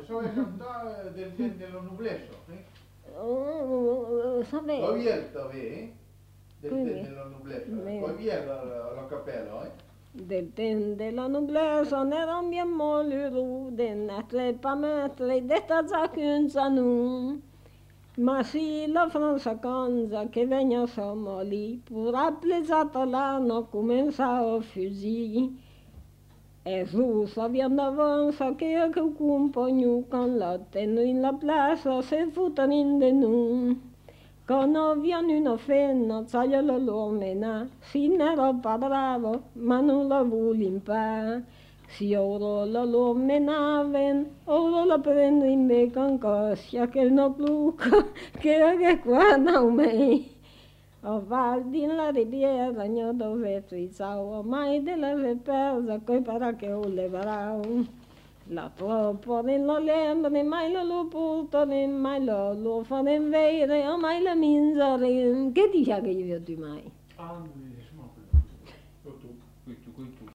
Eso es cantar de los nublesos, ¿eh? Sapete? Gobierno, de los nublesos. Gobierno, los capellos, ¿eh? Del temps de la noblesa n'érem bien molt heureux de notre permetre d'estar junts a nous. Ma si la França cansa que venha Somali pour appeler no comença a fugir. Els russos havien d'avançar que ho companyo quand la tenen la plaça se foten de nous. Quand on vient une fena, taglia la loro mena, si n'era pas bravo, ma non la volim pas. Si oro la loro menaven, oro la prendo in becca ancoscia, che no pluca, che qua non me. O va din la riviera, gno dove frizzao, mai della persa, coi para che o levarao. La troppo nella lembre, mai lo portare, mai lo fare vere, mai la minzare. Che dice che io tu mai? Ah,